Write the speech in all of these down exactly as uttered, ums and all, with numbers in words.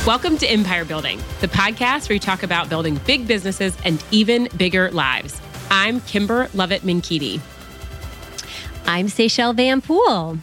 Welcome to Empire Building, the podcast where we talk about building big businesses and even bigger lives. I'm Kimber Lovett-Minkiti. I'm Seychelle Van Poole.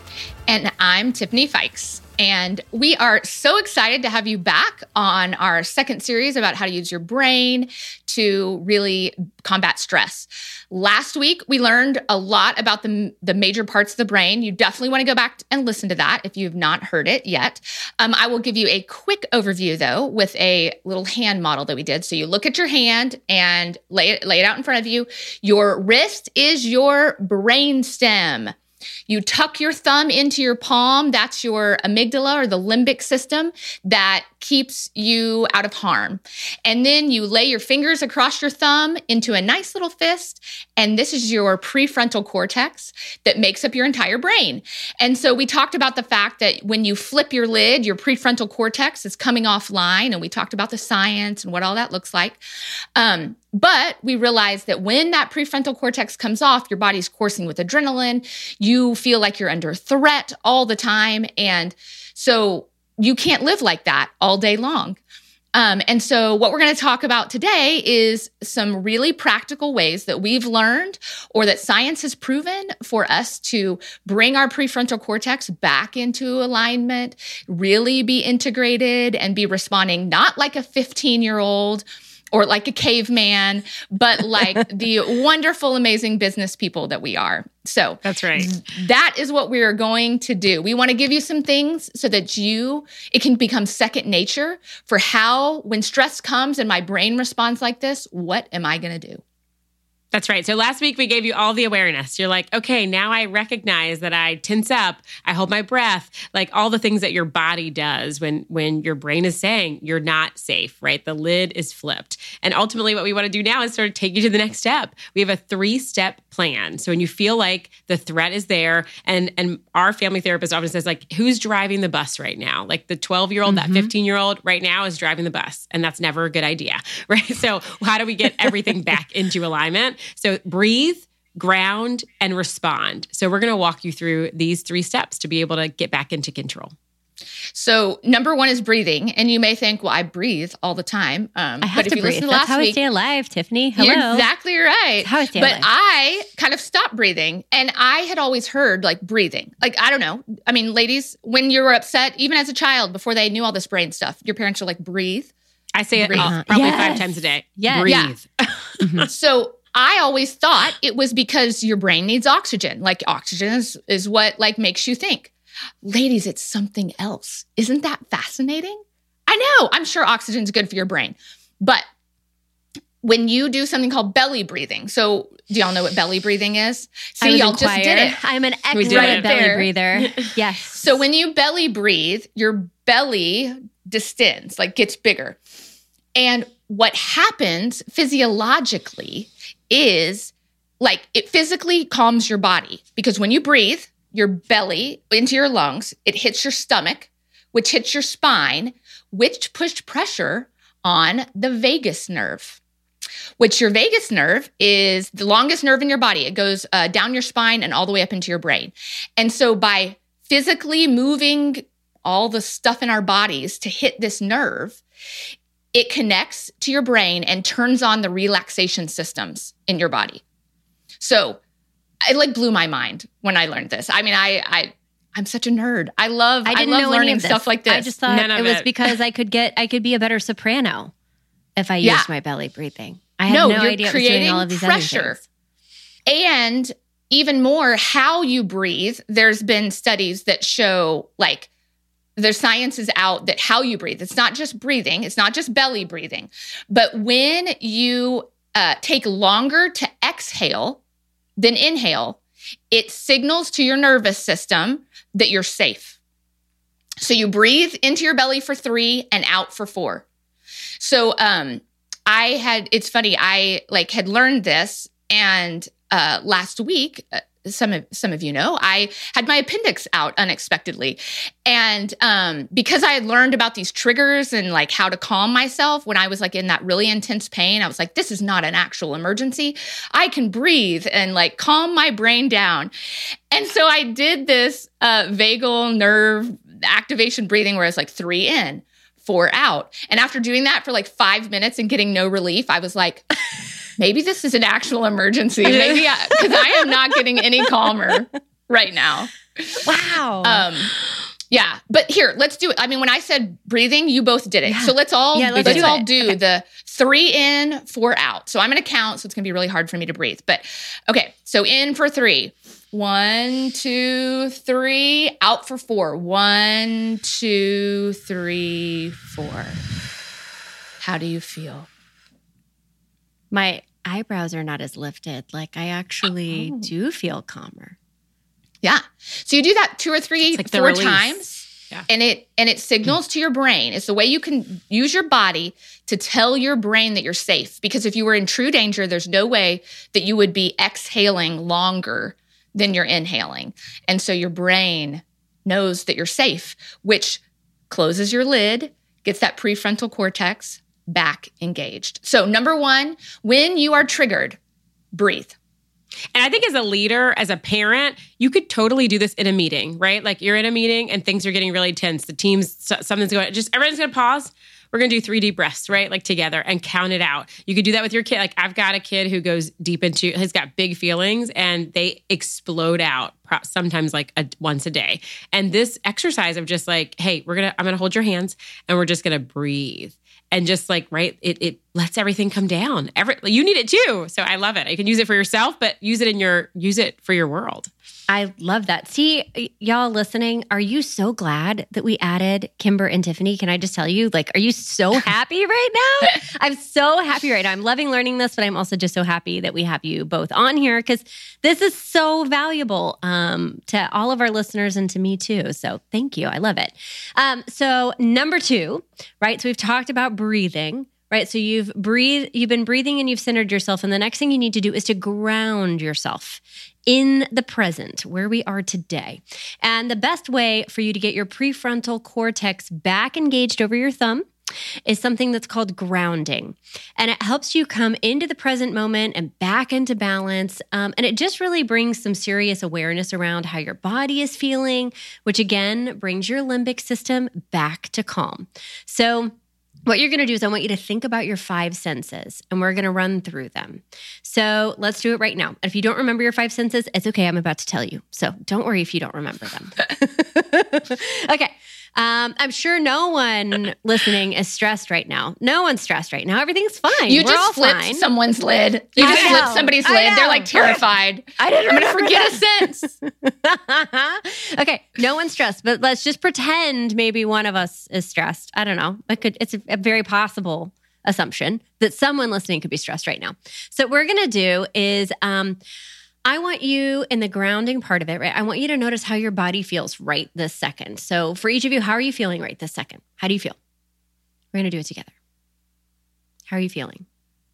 And I'm Tiffany Fikes. And we are so excited to have you back on our second series about how to use your brain to really combat stress. Last week, we learned a lot about the, the major parts of the brain. You definitely want to go back and listen to that if you've not heard it yet. Um, I will give you a quick overview, though, with a little hand model that we did. So you look at your hand and lay it, lay it out in front of you. Your wrist is your brain stem. You tuck your thumb into your palm. That's your amygdala or the limbic system that keeps you out of harm. And then you lay your fingers across your thumb into a nice little fist. And this is your prefrontal cortex that makes up your entire brain. And so we talked about the fact that when you flip your lid, your prefrontal cortex is coming offline. And we talked about the science and what all that looks like. Um, But we realized that when that prefrontal cortex comes off, your body's coursing with adrenaline. You feel like you're under threat all the time. And so you can't live like that all day long. Um, and so what we're going to talk about today is some really practical ways that we've learned or that science has proven for us to bring our prefrontal cortex back into alignment, really be integrated and be responding not like a fifteen-year-old or like a caveman, but like the wonderful, amazing business people that we are. So that's right. That is what we are going to do. We want to give you some things so that you, it can become second nature for how, when stress comes and my brain responds like this, what am I going to do? That's right. So last week we gave you all the awareness. You're like, okay, now I recognize that I tense up, I hold my breath, like all the things that your body does when, when your brain is saying you're not safe, right? The lid is flipped. And ultimately what we want to do now is sort of take you to the next step. We have a three-step plan. So when you feel like the threat is there, and, and our family therapist often says, like, who's driving the bus right now? Like the twelve-year-old, mm-hmm. that fifteen-year-old right now is driving the bus. And that's never a good idea, right? So how do we get everything back into alignment? So breathe, ground, and respond. So we're going to walk you through these three steps to be able to get back into control. So number one is breathing. And you may think, well, I breathe all the time. Um, I have but to if you breathe. listen to That's last how week, I stay alive, Tiffany. Hello. You're exactly right. That's how I stay but alive. I kind of stopped breathing. And I had always heard like breathing. Like, I don't know. I mean, ladies, when you were upset, even as a child, before they knew all this brain stuff, your parents are like, breathe. I say breathe. it all, probably Yes. five times a day. Yes. Breathe. Yeah. Mm-hmm. So I always thought it was because your brain needs oxygen. Like oxygen is, is what like makes you think. Ladies, it's something else. Isn't that fascinating? I know. I'm sure oxygen's good for your brain. But when you do something called belly breathing, so do y'all know what belly breathing is? See, I was y'all in just choir. did it. I'm an We did excellent it. belly There. breather. Yes. So when you belly breathe, your belly distends, like gets bigger. And what happens physiologically is like it physically calms your body, because when you breathe your belly into your lungs, it hits your stomach, which hits your spine, which push pressure on the vagus nerve, which your vagus nerve is the longest nerve in your body. It goes uh, down your spine and all the way up into your brain. And so by physically moving all the stuff in our bodies to hit this nerve, it connects to your brain and turns on the relaxation systems in your body. So it like blew my mind when I learned this. I mean, I, I, I'm such a nerd. I love, I I, didn't love know any learning of this. stuff like this. I just thought None of it was it. because I could get, I could be a better soprano if I used Yeah. my belly breathing. I had no, no, you're idea it was creating doing all of these pressure. other things. And even more, how you breathe. There's been studies that show like the science is out that how you breathe. It's not just breathing. It's not just belly breathing. But when you uh, take longer to exhale than inhale, it signals to your nervous system that you're safe. So you breathe into your belly for three and out for four. So um, I had, it's funny, I like had learned this, and uh, last week, uh, some of some of you know, I had my appendix out unexpectedly. And um, because I had learned about these triggers and like how to calm myself when I was like in that really intense pain, I was like, this is not an actual emergency. I can breathe and like calm my brain down. And so I did this uh, vagal nerve activation breathing where it's like three in, four out. And after doing that for like five minutes and getting no relief, I was like, maybe this is an actual emergency. Maybe because I, I am not getting any calmer right now. Wow. Um, yeah. But here, let's do it. I mean, when I said breathing, you both did it. Yeah. So let's all, yeah, let's, let's do all it. do okay. the three in, four out. So I'm going to count. So it's going to be really hard for me to breathe. But okay. So in for three. One, two, three. Out for four. One, two, three, four. How do you feel? My eyebrows are not as lifted. Like I actually Oh. do feel calmer. Yeah. So you do that two or three, like the four release. times. Yeah. And it and it signals to your brain. It's the way you can use your body to tell your brain that you're safe. Because if you were in true danger, there's no way that you would be exhaling longer than you're inhaling. And so your brain knows that you're safe, which closes your lid, gets that prefrontal cortex back engaged. So number one, when you are triggered, breathe. And I think as a leader, as a parent, you could totally do this in a meeting, right? Like you're in a meeting and things are getting really tense. The team's, something's going, just everyone's going to pause. We're going to do three deep breaths, right? Like together and count it out. You could do that with your kid. Like I've got a kid who goes deep into, has got big feelings and they explode out sometimes like a, once a day. And this exercise of just like, hey, we're going to, I'm going to hold your hands and we're just going to breathe. And just like, right, it it lets everything come down. Every, you need it too. So I love it. You can use it for yourself, but use it in your, use it for your world. I love that. See, y- y'all listening, are you so glad that we added Kimber and Tiffany? Can I just tell you, like, are you so happy right now? I'm so happy right now. I'm loving learning this, but I'm also just so happy that we have you both on here because this is so valuable um, to all of our listeners and to me too. So thank you. I love it. Um, so number two, right? So we've talked about breathing. Right. So you've breathed, you've been breathing and you've centered yourself. And the next thing you need to do is to ground yourself in the present, where we are today. And the best way for you to get your prefrontal cortex back engaged over your thumb is something that's called grounding. And it helps you come into the present moment and back into balance. Um, and it just really brings some serious awareness around how your body is feeling, which again brings your limbic system back to calm. So what you're going to do is I want you to think about your five senses and we're going to run through them. So let's do it right now. And if you don't remember your five senses, it's okay. I'm about to tell you. So don't worry if you don't remember them. Okay. Um, I'm sure no one listening is stressed right now. No one's stressed right now. Everything's fine. You We're all just flipped fine. someone's lid. You I just know. flipped somebody's I lid. They're know. like terrified. I didn't I'm going to remember forget a sentence. Okay, no one's stressed, but let's just pretend maybe one of us is stressed. I don't know. It could. It's a, a very possible assumption that someone listening could be stressed right now. So what we're going to do is um, I want you in the grounding part of it, right? I want you to notice how your body feels right this second. So for each of you, how are you feeling right this second? How do you feel? We're going to do it together. How are you feeling?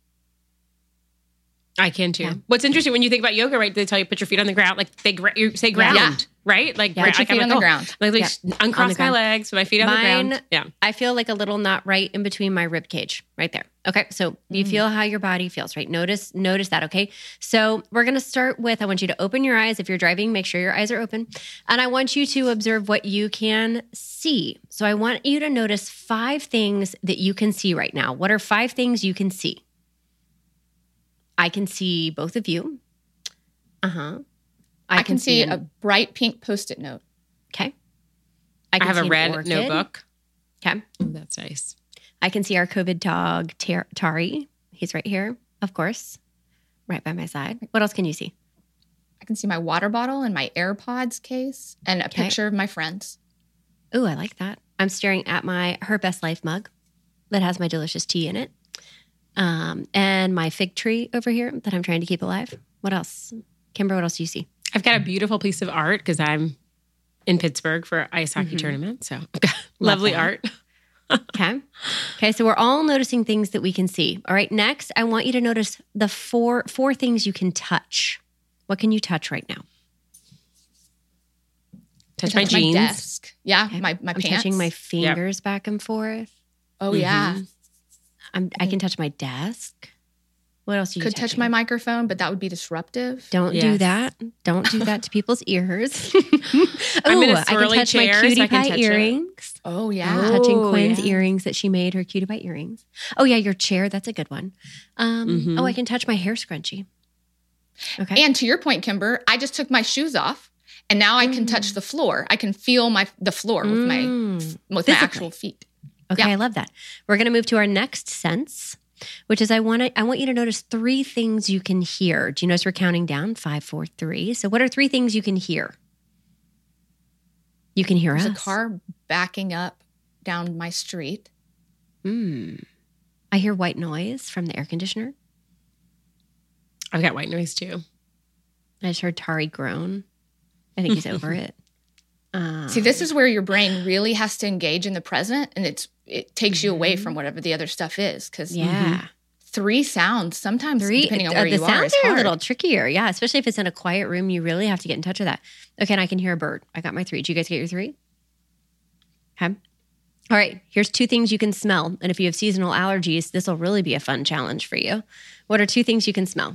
I can too. Yeah. What's interesting when you think about yoga, right? They tell you put your feet on the ground, like they gra- you say ground, Yeah. right? Like Yeah, gra- Put your like, I'm feet on like, the oh, ground. Like, like Yeah. uncross On the my ground. legs, my feet on the Mine- ground. Yeah. I feel like a little knot right in between my rib cage, right there. Okay, so you Mm. feel how your body feels, right? Notice, notice that. Okay, so we're gonna start with. I want you to open your eyes. If you're driving, make sure your eyes are open, and I want you to observe what you can see. So I want you to notice five things that you can see right now. What are five things you can see? I can see both of you. Uh huh. I, can, see an- a bright pink Post-it note. okay. I, can have see a an red orchid. notebook. Okay. Oh, that's nice. I can see our COVID dog, Tar- Tari. He's right here, of course, right by my side. What else can you see? I can see my water bottle and my AirPods case and a Okay. picture of my friends. Ooh, I like that. I'm staring at my Her Best Life mug that has my delicious tea in it. Um, and my fig tree over here that I'm trying to keep alive. What else? Kimber, what else do you see? I've got a beautiful piece of art because I'm in Pittsburgh for an ice hockey Mhm. tournament. So I've got lovely that. art. Okay. Okay. So we're all noticing things that we can see. All right. Next, I want you to notice the four four things you can touch. What can you touch right now? Touch I my jeans. desk. Yeah, Okay. my, my I'm pants. touching my fingers back and forth. oh, yeah. I'm, I can touch my desk. What else are you Could touch touching? my microphone, but that would be disruptive. Don't do Yes. that. Don't do that to people's ears. I'm in a Ooh, I can swirly touch my chair, so cutie I can pie touch it. earrings. Oh, yeah. I'm touching Oh, Quinn's yeah. earrings that she made, her cutie pie earrings. Oh, yeah, your chair. That's a good one. Um, Mhm. Oh, I can touch my hair scrunchie. Okay. And to your point, Kimber, I just took my shoes off and now I can touch the floor. I can feel my the floor with my Mm. with my Physically. actual feet. Okay, Yeah. I love that. We're going to move to our next sense, which is I want to I want you to notice three things you can hear. Do you notice we're counting down? Five, four, three. So what are three things you can hear? You can hear There's us. a car backing up down my street. Mm. I hear white noise from the air conditioner. I've got white noise too. I just heard Tari groan. I think he's over it. Um, See, this is where your brain really has to engage in the present, and it's it takes you away from whatever the other stuff is. Because yeah. three sounds sometimes, Three, depending on uh, where the you are, sounds is are a hard. little trickier. Yeah, especially if it's in a quiet room, you really have to get in touch with that. Okay, and I can hear a bird. I got my three. Did you guys get your three? Okay. All right, here's two things you can smell. And if you have seasonal allergies, this will really be a fun challenge for you. What are two things you can smell?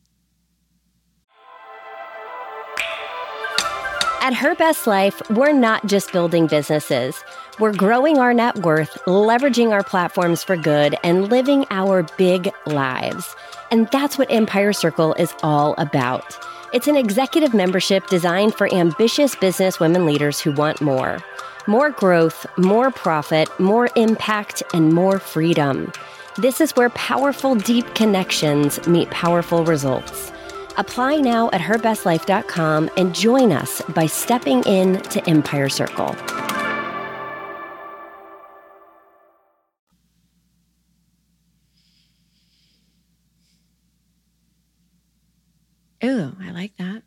At Her Best Life, we're not just building businesses. We're growing our net worth, leveraging our platforms for good, and living our big lives. And that's what Empire Circle is all about. It's an executive membership designed for ambitious business women leaders who want more. More growth, more profit, more impact, and more freedom. This is where powerful, deep connections meet powerful results. Apply now at her best life dot com and join us by stepping in to Empire Circle. Ooh, I like that.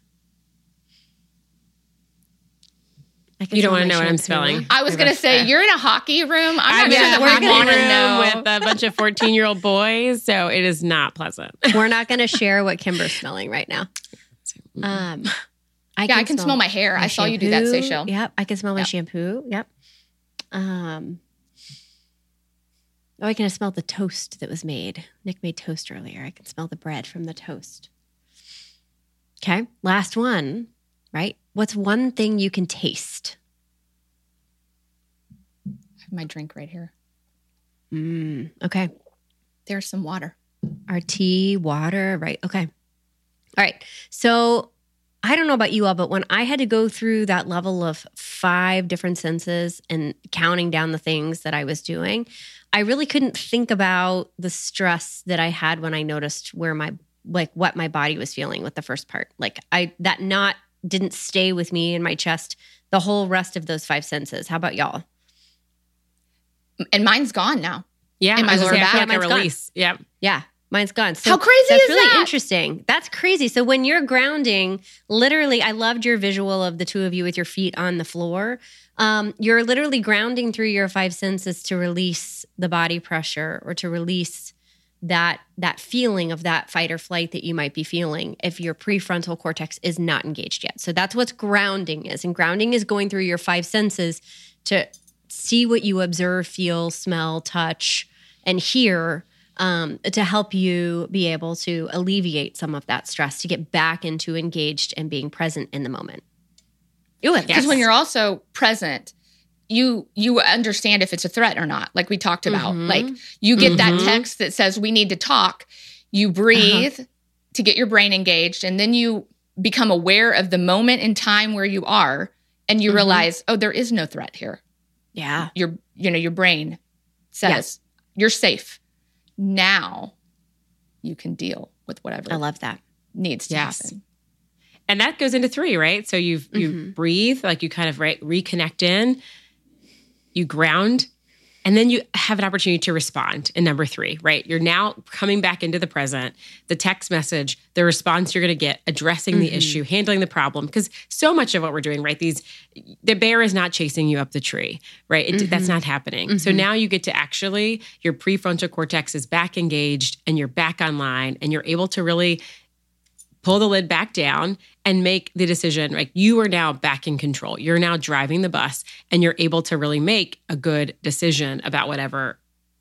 I can You don't smell want to my know what I'm shampoo. smelling. I was going to say, you're in a hockey room. I'm I'm not in sure a that we're we gonna want to room know. with a bunch of fourteen-year-old boys, so it is not pleasant. We're not going to share what Kimber's smelling right now. Um, I Yeah, I can smell my hair. I saw you do that, shampoo. Seychelle. Yep, I can smell my Yep. shampoo. Yep. Um. Oh, I can smell the toast that was made. Nick made toast earlier. I can smell the bread from the toast. Okay, last one. Right? What's one thing you can taste? I have my drink right here. Mm, okay. There's some water. Our tea, water, right? Okay. All right. So I don't know about you all, but when I had to go through that level of five different senses and counting down the things that I was doing, I really couldn't think about the stress that I had when I noticed where my, like what my body was feeling with the first part. Like I, that knot didn't stay with me in my chest the whole rest of those five senses. How about y'all? And mine's gone now. Yeah, In my I was lower gonna say, I back. feel like Yeah, a mine's gone. release. Yeah. Yeah, mine's gone. So How crazy that's is really that? interesting. That's crazy. So when you're grounding, literally, I loved your visual of the two of you with your feet on the floor. Um, you're literally grounding through your five senses to release the body pressure or to release that that feeling of that fight or flight that you might be feeling if your prefrontal cortex is not engaged yet. So that's what grounding is. And grounding is going through your five senses to see what you observe, feel, smell, touch, and hear um, to help you be able to alleviate some of that stress, to get back into engaged and being present in the moment. Ooh, I Because Yes. when you're also present, you you understand if it's a threat or not, like we talked about. Mhm. Like you get that Mhm. text that says we need to talk, you breathe to get your brain engaged, and then you become aware of the moment in time where you are, and you Mhm. realize, oh, there is no threat here. Yeah. Your you know, your brain says you're safe. Now you can deal with whatever I love that. needs to Yes. happen. And that goes into three, right? So you you Mhm. breathe, like you kind of right, reconnect in, you ground, and then you have an opportunity to respond in number three, right? You're now coming back into the present, the text message, the response you're going to get, addressing the Mhm. issue, handling the problem. Because so much of what we're doing, right? These, the bear is not chasing you up the tree, right? It, That's Mhm. not happening. So Mhm. now you get to actually, your prefrontal cortex is back engaged and you're back online and you're able to really pull the lid back down and make the decision. Like you are now back in control. You're now driving the bus and you're able to really make a good decision about whatever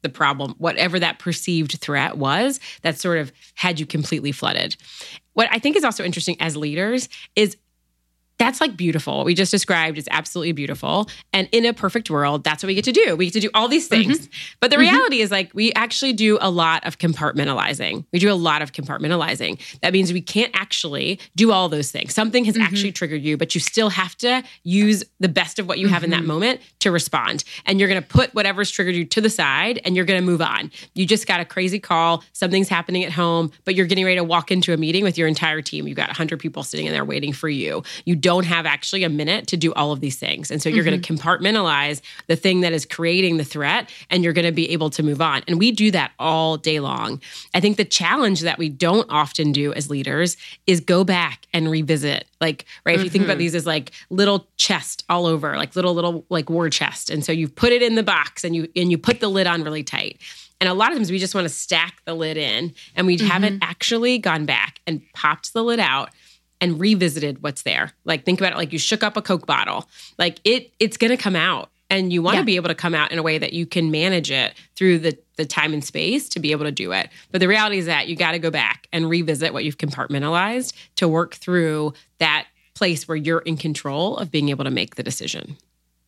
the problem, whatever that perceived threat was that sort of had you completely flooded. What I think is also interesting as leaders is that's like beautiful. What we just described is absolutely beautiful. And in a perfect world, that's what we get to do. We get to do all these things. Mm-hmm. But the reality mm-hmm. is like, we actually do a lot of compartmentalizing. We do a lot of compartmentalizing. That means we can't actually do all those things. Something has mm-hmm. actually triggered you, but you still have to use the best of what you mm-hmm. have in that moment to respond. And you're going to put whatever's triggered you to the side and you're going to move on. You just got a crazy call. Something's happening at home, but you're getting ready to walk into a meeting with your entire team. You've got one hundred people sitting in there waiting for you. You don't have actually a minute to do all of these things. And so you're mm-hmm. going to compartmentalize the thing that is creating the threat, and you're going to be able to move on. And we do that all day long. I think the challenge that we don't often do as leaders is go back and revisit. Like, right, mm-hmm. if you think about these as like little chest all over, like little, little like war chest. And so you put it in the box and you and you put the lid on really tight. And a lot of times we just want to stack the lid in, and we mm-hmm. haven't actually gone back and popped the lid out and revisited what's there. Like, think about it like you shook up a Coke bottle. Like it, it's going to come out, and you want to yeah. be able to come out in a way that you can manage it through the, the time and space to be able to do it. But the reality is that you got to go back and revisit what you've compartmentalized to work through that place where you're in control of being able to make the decision.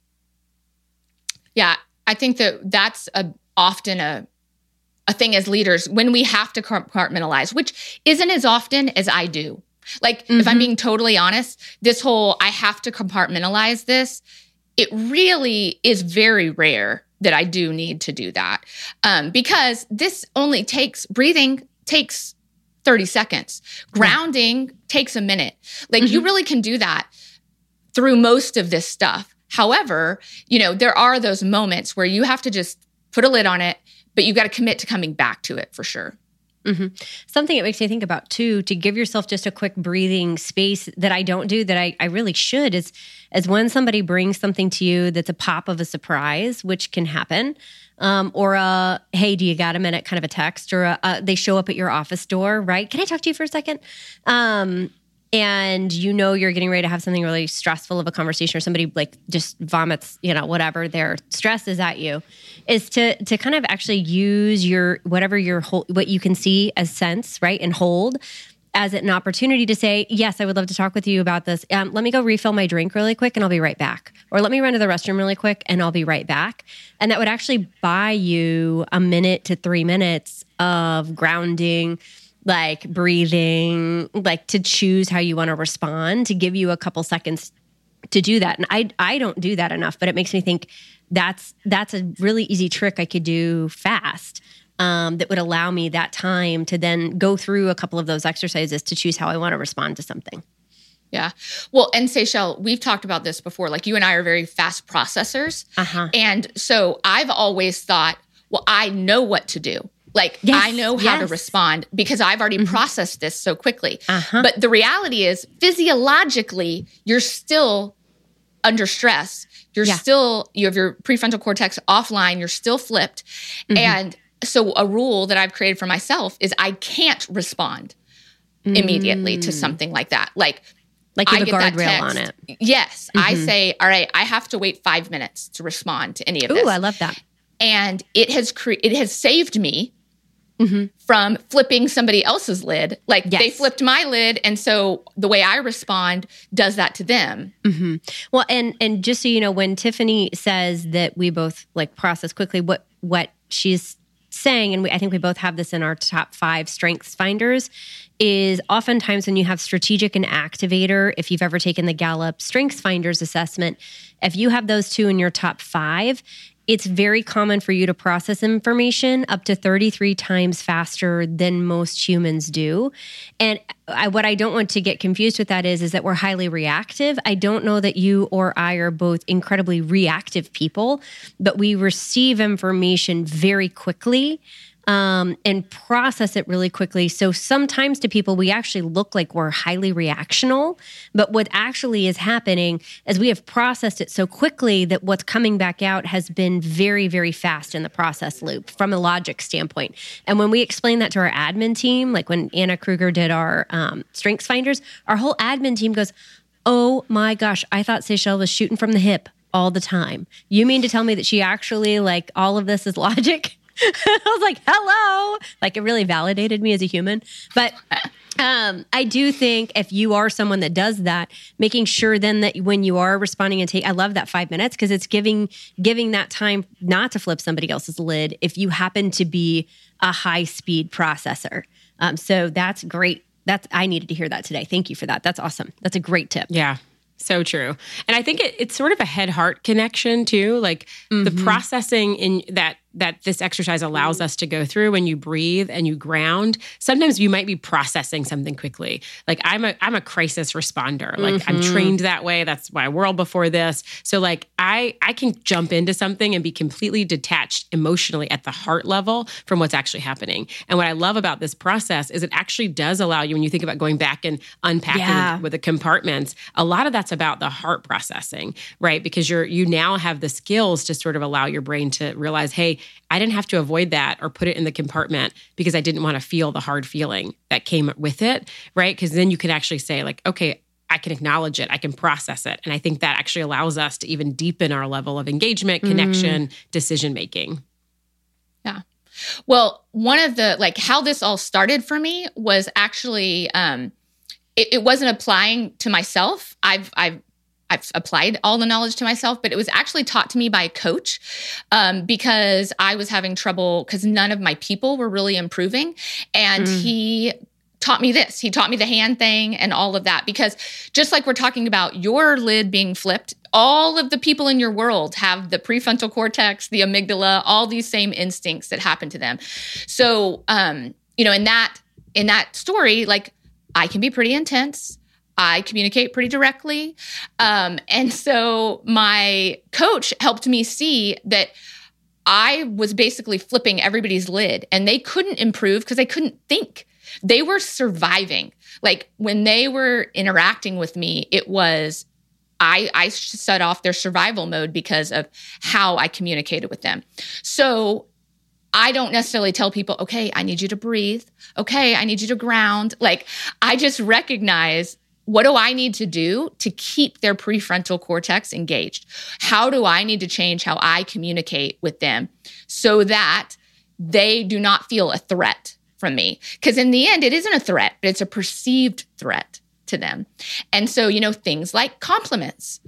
Yeah, I think that that's a, often a a thing as leaders when we have to compartmentalize, which isn't as often as I do. Like, mm-hmm. if I'm being totally honest, this whole I have to compartmentalize this, it really is very rare that I do need to do that. Um, because this only takes, breathing takes thirty seconds. Grounding yeah. takes a minute. Like, mm-hmm. you really can do that through most of this stuff. However, you know, there are those moments where you have to just put a lid on it, but you got to commit to coming back to it for sure. Mm-hmm. Something it makes me think about too, to give yourself just a quick breathing space that I don't do, that I, I really should, is, is when somebody brings something to you that's a pop of a surprise, which can happen, um, or a, hey, do you got a minute kind of a text, or a, a, they show up at your office door, right? Can I talk to you for a second? Um, and you know you're getting ready to have something really stressful of a conversation, or somebody like just vomits, you know, whatever their stress is at you, is to to kind of actually use your whatever your whole, what you can see as sense, right, and hold as an opportunity to say, yes, I would love to talk with you about this. Um, let me go refill my drink really quick and I'll be right back. Or let me run to the restroom really quick and I'll be right back. And that would actually buy you a minute to three minutes of grounding, like breathing, like to choose how you want to respond, to give you a couple seconds to do that. And I I don't do that enough, but it makes me think that's that's a really easy trick I could do fast, um, that would allow me that time to then go through a couple of those exercises to choose how I want to respond to something. Yeah. Well, and Seychelle, we've talked about this before. Like, you and I are very fast processors. Uh-huh. And so I've always thought, well, I know what to do. Like, yes, I know how yes. to respond because I've already mm-hmm. processed this so quickly. Uh-huh. But the reality is, physiologically, you're still under stress. You're yeah. still, you have your prefrontal cortex offline. You're still flipped. Mm-hmm. And so a rule that I've created for myself is I can't respond mm. immediately to something like that. Like, like you have a guardrail on it. Yes. Mm-hmm. I say, all right, I have to wait five minutes to respond to any of this. Ooh, I love that. And it has cre- it has saved me Mm-hmm. from flipping somebody else's lid. Like, yes. they flipped my lid, and so the way I respond does that to them. Mm-hmm. Well, and and just so you know, when Tiffany says that we both like process quickly, what what she's saying, and we, I think we both have this in our top five strengths finders, is oftentimes when you have strategic and activator, if you've ever taken the Gallup Strengths Finders assessment, if you have those two in your top five, it's very common for you to process information up to thirty-three times faster than most humans do. And I, what I don't want to get confused with that is, is that we're highly reactive. I don't know that you or I are both incredibly reactive people, but we receive information very quickly. Um, and process it really quickly. So sometimes to people, we actually look like we're highly reactional, but what actually is happening is we have processed it so quickly that what's coming back out has been very, very fast in the process loop from a logic standpoint. And when we explain that to our admin team, like when Anna Kruger did our um, strengths finders, our whole admin team goes, oh my gosh, I thought Seychelle was shooting from the hip all the time. You mean to tell me that she actually, like, all of this is logic? I was like, hello. Like it really validated me as a human. But um, I do think if you are someone that does that, making sure then that when you are responding and take, I love that five minutes because it's giving giving that time not to flip somebody else's lid if you happen to be a high speed processor. Um, so that's great. That's I needed to hear that today. Thank you for that. That's awesome. That's a great tip. Yeah. So true. And I think it, it's sort of a head-heart connection too. Like mm-hmm. the processing in that that this exercise allows us to go through when you breathe and you ground. Sometimes you might be processing something quickly. Like I'm a I'm a crisis responder. Like mm-hmm. I'm trained that way. That's my world before this. So like I I can jump into something and be completely detached emotionally at the heart level from what's actually happening. And what I love about this process is it actually does allow you, when you think about going back and unpacking yeah. with the compartments, a lot of that's about the heart processing, right? Because you're you now have the skills to sort of allow your brain to realize, hey, I didn't have to avoid that or put it in the compartment because I didn't want to feel the hard feeling that came with it, right? Because then you can actually say like, okay, I can acknowledge it. I can process it. And I think that actually allows us to even deepen our level of engagement, connection, mm. decision-making. Yeah. Well, one of the, like how this all started for me was actually, um, it, it wasn't applying to myself. I've, I've, I've applied all the knowledge to myself, but it was actually taught to me by a coach um, because I was having trouble because none of my people were really improving. And mm. he taught me this. He taught me the hand thing and all of that, because just like we're talking about your lid being flipped, all of the people in your world have the prefrontal cortex, the amygdala, all these same instincts that happen to them. So, um, you know, in that, in that story, like I can be pretty intense. I communicate pretty directly. Um, and so my coach helped me see that I was basically flipping everybody's lid and they couldn't improve because they couldn't think. They were surviving. Like when they were interacting with me, it was, I, I set off their survival mode because of how I communicated with them. So I don't necessarily tell people, okay, I need you to breathe. Okay, I need you to ground. Like I just recognize, what do I need to do to keep their prefrontal cortex engaged? How do I need to change how I communicate with them so that they do not feel a threat from me? Because in the end, it isn't a threat, but it's a perceived threat to them. And so, you know, things like compliments.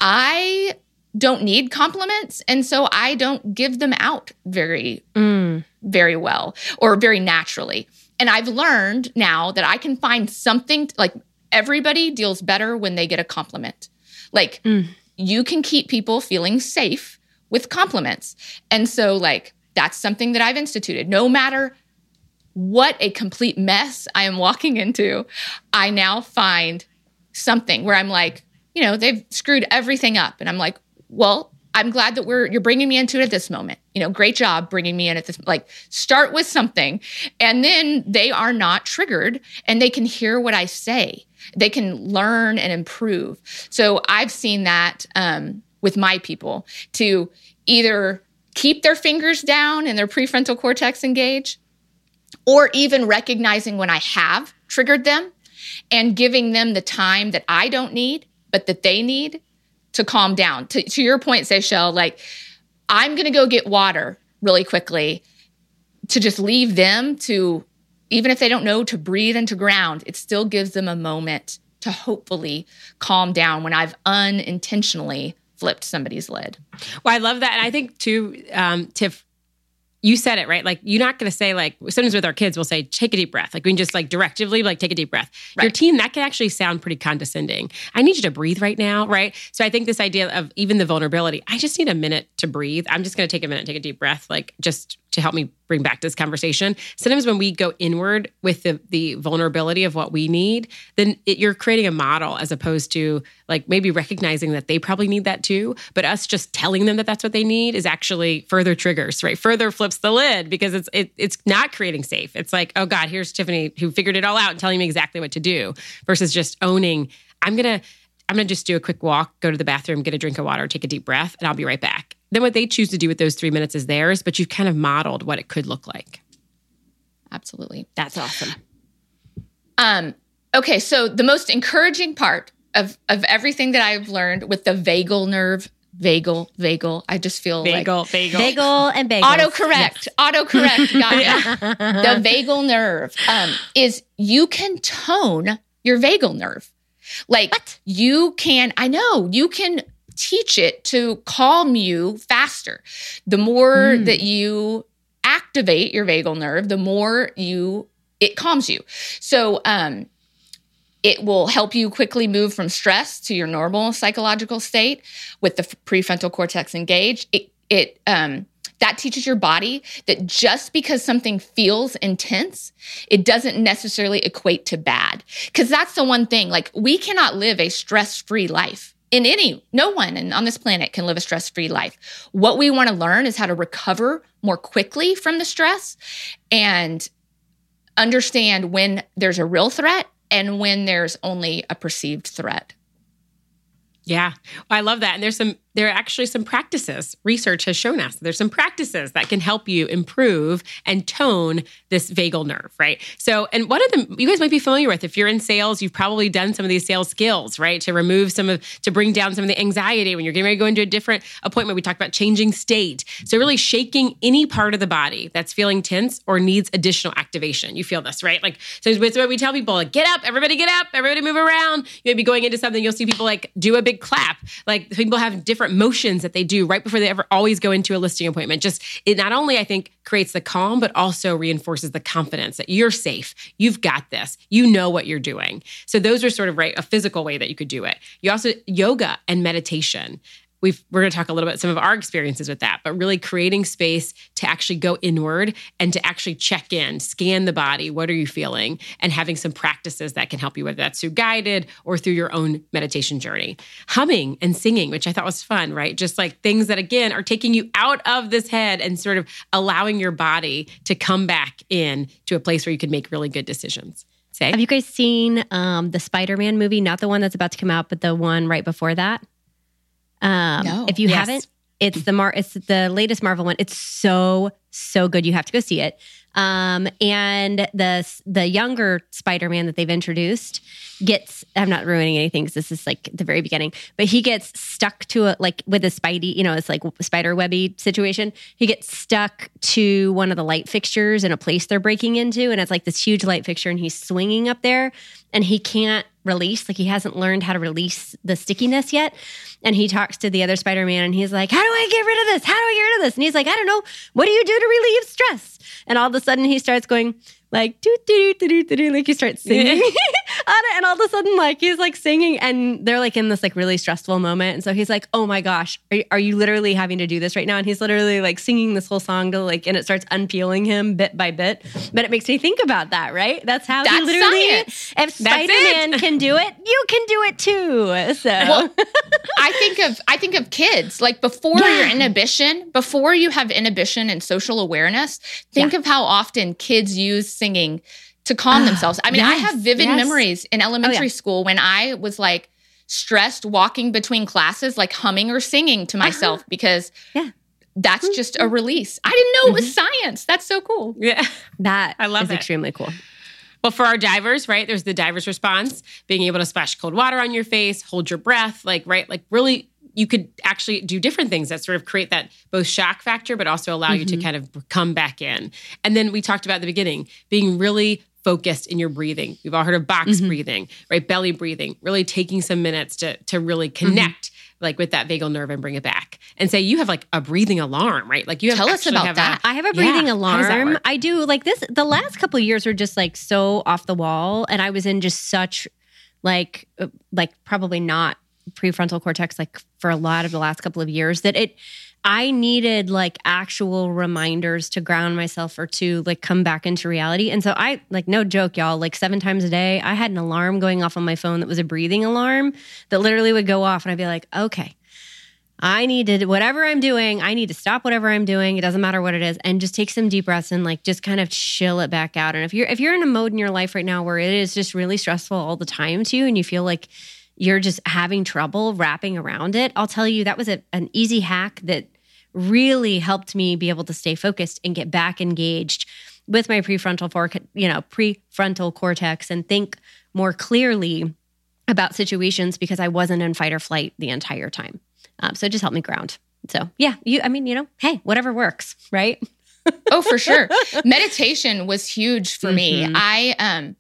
I don't need compliments, and so I don't give them out very, mm. very well or very naturally. And I've learned now that I can find something like, everybody deals better when they get a compliment. Like mm. you can keep people feeling safe with compliments. And so like, that's something that I've instituted. No matter what a complete mess I am walking into, I now find something where I'm like, you know, they've screwed everything up. And I'm like, well, I'm glad that we're, you're bringing me into it at this moment. You know, great job bringing me in at this, like start with something. And then they are not triggered and they can hear what I say. They can learn and improve. So I've seen that um, with my people to either keep their fingers down and their prefrontal cortex engaged, or even recognizing when I have triggered them and giving them the time that I don't need, but that they need to calm down. To, to your point, Seychelle, like I'm going to go get water really quickly to just leave them to, even if they don't know to breathe and to ground, it still gives them a moment to hopefully calm down when I've unintentionally flipped somebody's lid. Well, I love that. And I think too, um, Tiff, you said it, right? Like you're not going to say like, sometimes with our kids, we'll say, take a deep breath. Like we can just like directively, like take a deep breath. Right. Your teen, that can actually sound pretty condescending. I need you to breathe right now, right? So I think this idea of even the vulnerability, I just need a minute to breathe. I'm just going to take a minute, take a deep breath, like just to help me bring back this conversation. Sometimes when we go inward with the the vulnerability of what we need, then it, you're creating a model as opposed to like maybe recognizing that they probably need that too. But us just telling them that that's what they need is actually further triggers, right? Further flips the lid because it's it, it's not creating safe. It's like, oh God, here's Tiffany who figured it all out and telling me exactly what to do versus just owning, I'm going to I'm going to just do a quick walk, go to the bathroom, get a drink of water, take a deep breath, and I'll be right back. Then what they choose to do with those three minutes is theirs, but you've kind of modeled what it could look like. Absolutely. That's awesome. Um, okay, so the most encouraging part of, of everything that I've learned with the vagal nerve Vagal, vagal. I just feel Vagal, like vagal. Vagal and bagels. autocorrect, Yes. autocorrect. Got it. The vagal nerve um, is you can tone your vagal nerve. Like What? you can, I know, you can teach it to calm you faster. The more Mm. that you activate your vagal nerve, the more you it calms you. So um, it will help you quickly move from stress to your normal psychological state with the prefrontal cortex engaged. It it um, that teaches your body that just because something feels intense, it doesn't necessarily equate to bad. Because that's the one thing. Like we cannot live a stress-free life. In any, no one on this planet can live a stress-free life. What we want to learn is how to recover more quickly from the stress and understand when there's a real threat and when there's only a perceived threat. Yeah, I love that. And there's some, there are actually some practices. Research has shown us there's some practices that can help you improve and tone this vagal nerve, right? So, and one of them you guys might be familiar with, if you're in sales, you've probably done some of these sales skills, right? To remove some of, to bring down some of the anxiety when you're getting ready to go into a different appointment. We talked about changing state. So really shaking any part of the body that's feeling tense or needs additional activation. You feel this, right? Like, so it's what we tell people, like, get up, everybody get up, everybody move around. You may be going into something, you'll see people like do a big clap. Like people have different motions that they do right before they ever always go into a listing appointment. Just, it not only, I think, creates the calm, but also reinforces the confidence that you're safe. You've got this. You know what you're doing. So those are sort of, right, a physical way that you could do it. You also, yoga and meditation. We've, we're going to talk a little bit some of our experiences with that, but really creating space to actually go inward and to actually check in, scan the body. What are you feeling? And having some practices that can help you, whether that's through guided or through your own meditation journey. Humming and singing, which I thought was fun, right? Just like things that, again, are taking you out of this head and sort of allowing your body to come back in to a place where you can make really good decisions. Say, Have you guys seen um, the Spider-Man movie? Not the one that's about to come out, but the one right before that? Um, No. If you Yes. haven't, it's the Mar. It's the latest Marvel one. It's so so good. You have to go see it. Um, and the the younger Spider-Man that they've introduced gets. I'm not ruining anything because this is like the very beginning. But he gets stuck to a like with a Spidey. You know, it's like spider webby situation. He gets stuck to one of the light fixtures in a place they're breaking into, and it's like this huge light fixture, and he's swinging up there, and he can't release. Like he hasn't learned how to release the stickiness yet. And he talks to the other Spider-Man and he's like, how do I get rid of this? How do I get rid of this? And he's like, I don't know. What do you do to relieve stress? And all of a sudden he starts going like, doo, doo, doo, doo, doo, doo, like he starts singing on it. And all of a sudden like he's like singing and they're like in this like really stressful moment. And so he's like, oh my gosh, are you, are you literally having to do this right now? And he's literally like singing this whole song to like, and it starts unpeeling him bit by bit. But it makes me think about that, right? That's how That's he literally, science. if Spider-Man can do it, you can do it too. So Well, I think of I think of kids like before Yeah. your inhibition, before you have inhibition and social awareness. Think of how often kids use singing to calm themselves. I mean, I yes, have vivid yes. memories in elementary Oh, yeah. school when I was like stressed walking between classes, like humming or singing to myself because Yeah. that's just a release. I didn't know it was science. That's so cool. yeah. that I love is it. extremely cool. Well, for our divers, right, there's the diver's response, being able to splash cold water on your face, hold your breath, like, right, like really, you could actually do different things that sort of create that both shock factor, but also allow you to kind of come back in. And then we talked about at the beginning, being really focused in your breathing. We've all heard of box breathing, right, belly breathing, really taking some minutes to, to really connect like with that vagal nerve and bring it back and say, you have like a breathing alarm, right? Like you have Tell us actually about have that. I have a breathing Yeah. How does that alarm. work? I do like this. The last couple of years were just like so off the wall, and I was in just such like uh, like probably not prefrontal cortex like for a lot of the last couple of years that it. I needed like actual reminders to ground myself or to like come back into reality. And so I like, no joke, y'all, like seven times a day, I had an alarm going off on my phone that was a breathing alarm that literally would go off and I'd be like, okay, I need to, whatever I'm doing, I need to stop whatever I'm doing. It doesn't matter what it is. And just take some deep breaths and like, just kind of chill it back out. And if you're, if you're in a mode in your life right now where it is just really stressful all the time to you and you feel like you're just having trouble wrapping around it, I'll tell you that was a, an easy hack that really helped me be able to stay focused and get back engaged with my prefrontal for, you know, prefrontal cortex and think more clearly about situations because I wasn't in fight or flight the entire time. Um, so it just helped me ground. So yeah, you, I mean, you know, hey, whatever works, right? Oh, for sure. Meditation was huge for mm-hmm. me. I, um,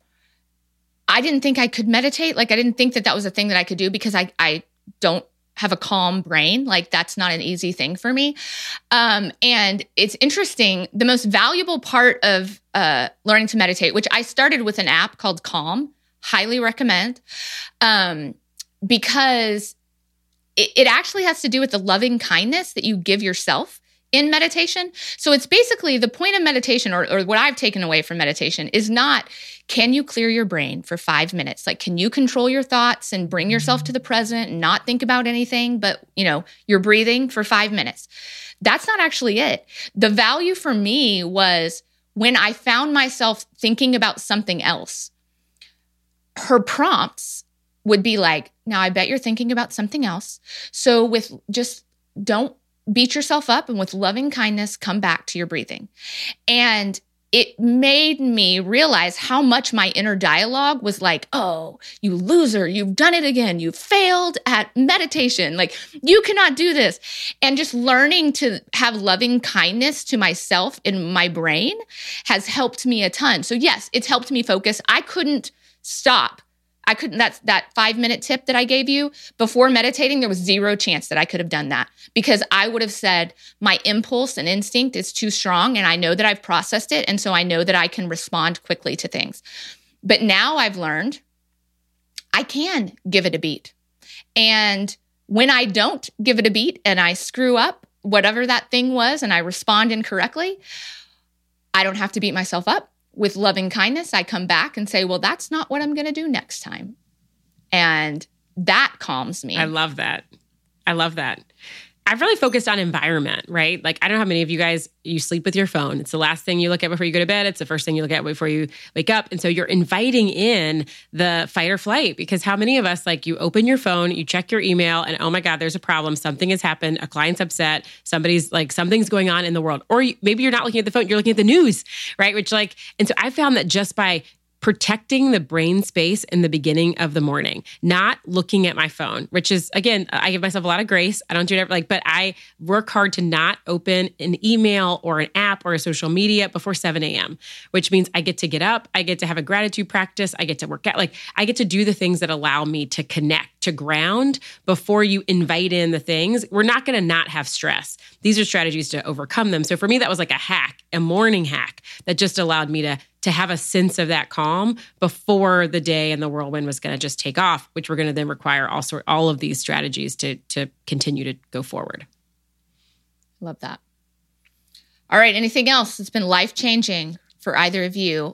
I didn't think I could meditate. Like, I didn't think that that was a thing that I could do because I, I don't have a calm brain. Like, that's not an easy thing for me. Um, and it's interesting. The most valuable part of uh, learning to meditate, which I started with an app called Calm, highly recommend, um, because it, it actually has to do with the loving kindness that you give yourself in meditation. So it's basically the point of meditation, or, or what I've taken away from meditation, is not, can you clear your brain for five minutes? Like, can you control your thoughts and bring yourself to the present and not think about anything, but, you know, you're breathing for five minutes. That's not actually it. The value for me was when I found myself thinking about something else, her prompts would be like, now I bet you're thinking about something else. So with just don't beat yourself up, and with loving kindness, come back to your breathing. And it made me realize how much my inner dialogue was like, oh, you loser, you've done it again. You failed at meditation. Like, you cannot do this. And just learning to have loving kindness to myself in my brain has helped me a ton. So yes, it's helped me focus. I couldn't stop. I couldn't, that's that five minute tip that I gave you before meditating, there was zero chance that I could have done that, because I would have said my impulse and instinct is too strong, and I know that I've processed it. And so I know that I can respond quickly to things. But now I've learned I can give it a beat. And when I don't give it a beat and I screw up whatever that thing was and I respond incorrectly, I don't have to beat myself up. With loving kindness, I come back and say, well, that's not what I'm going to do next time. And that calms me. I love that. I love that. I've really focused on environment, right? Like, I don't know how many of you guys, you sleep with your phone. It's the last thing you look at before you go to bed. It's the first thing you look at before you wake up. And so you're inviting in the fight or flight, because how many of us, like, you open your phone, you check your email, and oh my God, there's a problem. Something has happened. A client's upset. Somebody's like, something's going on in the world. Or you, maybe you're not looking at the phone, you're looking at the news, right? Which like, and so I found that just by protecting the brain space in the beginning of the morning, not looking at my phone, which is, again, I give myself a lot of grace. I don't do it ever, like, but I work hard to not open an email or an app or a social media before seven a.m., which means I get to get up, I get to have a gratitude practice, I get to work out, like I get to do the things that allow me to connect, to ground before you invite in the things. We're not going to not have stress. These are strategies to overcome them. So for me, that was like a hack, a morning hack that just allowed me to to have a sense of that calm before the day and the whirlwind was going to just take off, which we're going to then require all sort, all of these strategies to, to continue to go forward. Love that. All right. Anything else that's been life-changing for either of you?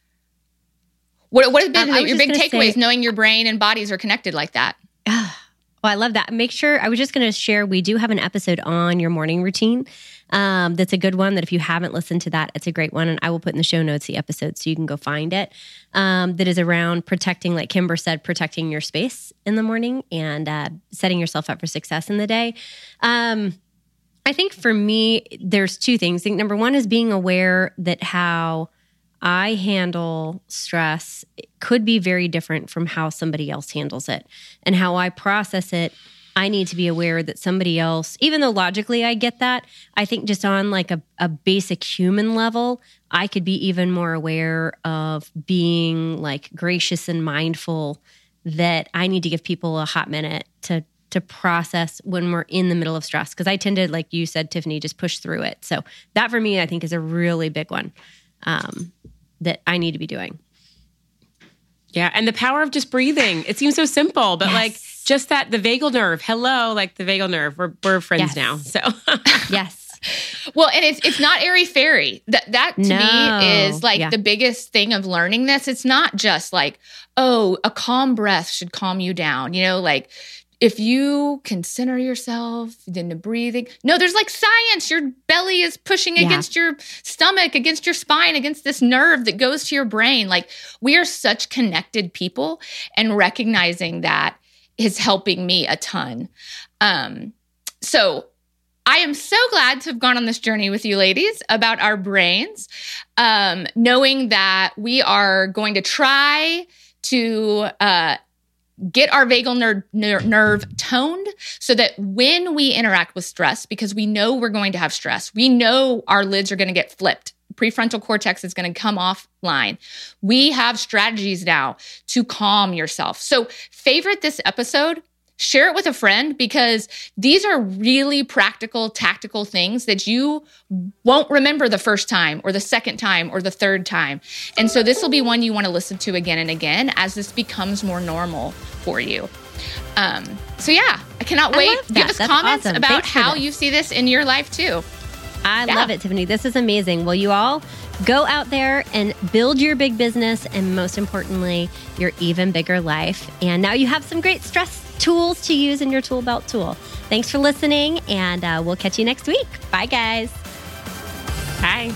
What, what have been um, your big takeaways, say, knowing your brain and bodies are connected like that? Uh, well, I love that. Make sure, I was just going to share, we do have an episode on your morning routine. Um, that's a good one that if you haven't listened to that, it's a great one. And I will put in the show notes the episode so you can go find it. Um, that is around protecting, like Kimber said, protecting your space in the morning and uh, setting yourself up for success in the day. Um, I think for me, there's two things. I think number one is being aware that how I handle stress could be very different from how somebody else handles it, and how I process it. I need to be aware that somebody else, even though logically I get that, I think just on like a, a basic human level, I could be even more aware of being like gracious and mindful that I need to give people a hot minute to to process when we're in the middle of stress. Because I tend to, like you said, Tiffany, just push through it. So that for me, I think is a really big one um, that I need to be doing. Yeah. And the power of just breathing. It seems so simple, but yes. like just that, the vagal nerve, hello, like the vagal nerve, we're, we're friends yes. now. So yes. Well, and it's it's not airy-fairy. That that to no. me is like yeah. the biggest thing of learning this. It's not just like, oh, a calm breath should calm you down. You know, like if you can center yourself, then the breathing. No, there's like science. Your belly is pushing yeah. against your stomach, against your spine, against this nerve that goes to your brain. Like, we are such connected people, and recognizing that is helping me a ton. Um, so I am so glad to have gone on this journey with you ladies about our brains, um, knowing that we are going to try to uh, get our vagal nerve, ner- nerve toned so that when we interact with stress, because we know we're going to have stress, we know our lids are going to get flipped, prefrontal cortex is going to come offline. We have strategies now to calm yourself. So favorite this episode, share it with a friend, because these are really practical, tactical things that you won't remember the first time or the second time or the third time. And so this will be one you want to listen to again and again as this becomes more normal for you. Um, so yeah, I cannot I wait. love that. Give us That's comments awesome. about Thanks for how this. you see this in your life too. I Yeah. love it, Tiffany. This is amazing. Well, you all go out there and build your big business and most importantly, your even bigger life. And now you have some great stress tools to use in your tool belt tool. Thanks for listening, and uh, we'll catch you next week. Bye, guys. Bye.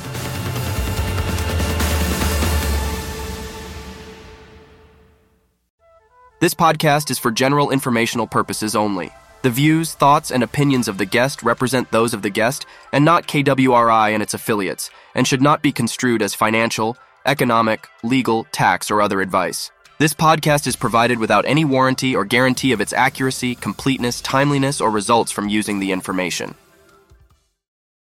This podcast is for general informational purposes only. The views, thoughts, and opinions of the guest represent those of the guest and not K W R I and its affiliates, and should not be construed as financial, economic, legal, tax, or other advice. This podcast is provided without any warranty or guarantee of its accuracy, completeness, timeliness, or results from using the information.